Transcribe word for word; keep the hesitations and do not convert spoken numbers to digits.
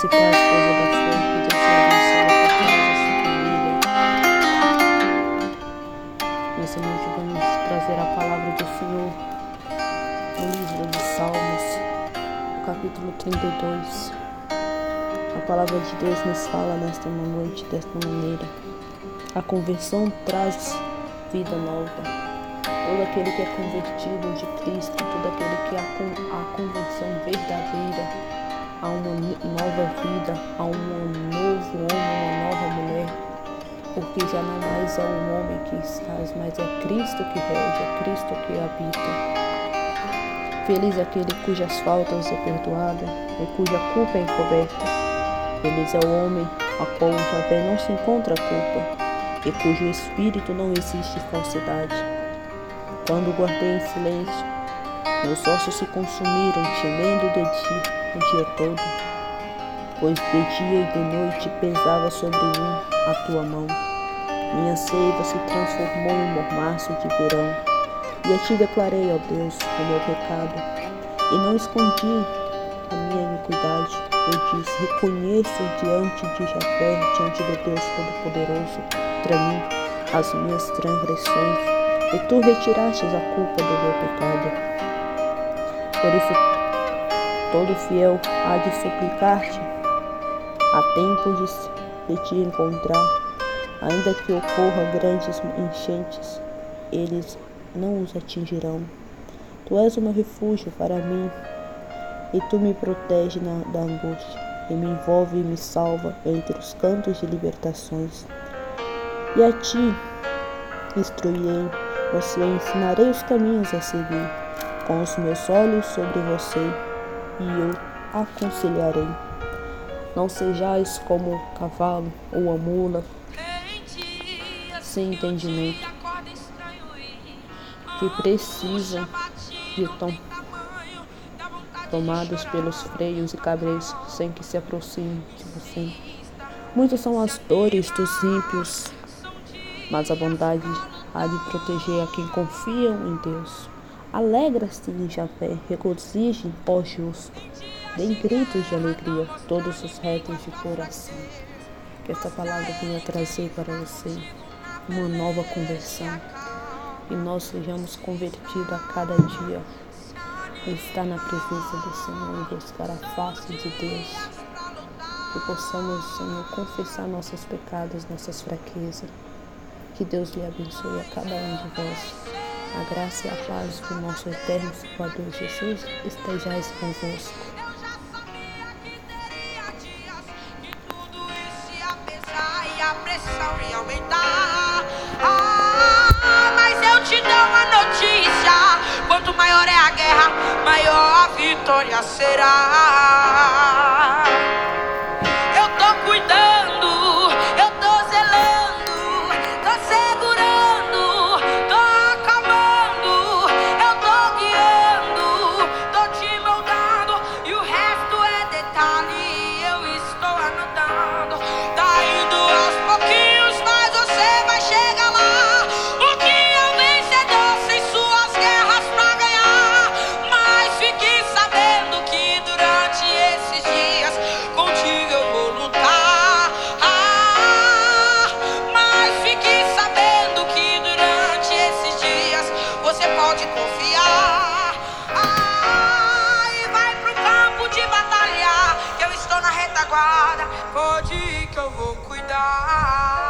Graça e paz, povo da fé, que Deus abençoe a sua família. Nessa noite vamos trazer a palavra do Senhor no livro de Salmos, no capítulo trinta e dois. A palavra de Deus nos fala nesta noite desta maneira: a conversão traz vida nova. Todo aquele que é convertido de Cristo, todo aquele que há a conversão verdadeira, a uma nova vida, a um novo homem, uma nova mulher, porque já não mais é o homem que estás, mas é Cristo que rege, é Cristo que habita. Feliz aquele cujas faltas é perdoada e cuja culpa é encoberta. Feliz é o homem a qual o Javé não se encontra culpa e cujo espírito não existe falsidade. Quando guardei em silêncio, meus ossos se consumiram, gemendo de ti o dia todo, pois de dia e de noite pesava sobre mim a tua mão. Minha seiva se transformou em mormaço de verão, e a ti declarei, ó Deus, o meu pecado, e não escondi a minha iniquidade. Eu disse: reconheço diante de Javé, diante de Deus Todo-Poderoso, contra mim as minhas transgressões, e tu retiraste a culpa do meu pecado. Por isso, todo fiel há de suplicar-te, há tempo de, de te encontrar, ainda que ocorra grandes enchentes, eles não os atingirão. Tu és o meu refúgio para mim, e tu me protege na, da angústia, e me envolve e me salva entre os cantos de libertações. E a ti instruirei, você ensinarei os caminhos a seguir, com os meus olhos sobre você, e eu aconselharei. Não sejais como o cavalo ou a mula, sem entendimento, que precisam de tom, tomados pelos freios e cabreiros, sem que se aproxime de você. Muitas são as dores dos ímpios, mas a bondade há de proteger a quem confiam em Deus. Alegra-se em Javé, regozijem, ó justo, deem gritos de alegria, todos os retos de coração. Que esta palavra venha trazer para você uma nova conversão, e nós sejamos convertidos a cada dia, estar na presença do Senhor e buscar a face de Deus, que possamos, Senhor, confessar nossos pecados, nossas fraquezas. Que Deus lhe abençoe a cada um de vós. A graça e a paz do nosso eterno Salvador Jesus estejais convosco. Mas eu te dou uma notícia: quanto maior é a guerra, maior a vitória será. Eu tô cuidando, eu tô zelando, tô segurando, tô acalmando, eu tô guiando, tô te moldando, e o resto é detalhe, eu estou anotando. Tá indo aos pouquinhos, mas você vai chegar lá. O que é o vencedor sem suas guerras pra ganhar? Mas fique sabendo que durante esses dias contigo eu vou lutar. Ah, mas fique sabendo que durante esses dias você pode confiar. Ah, e vai pro campo de batalha, que eu estou na retaguarda. Pode ir que eu vou cuidar.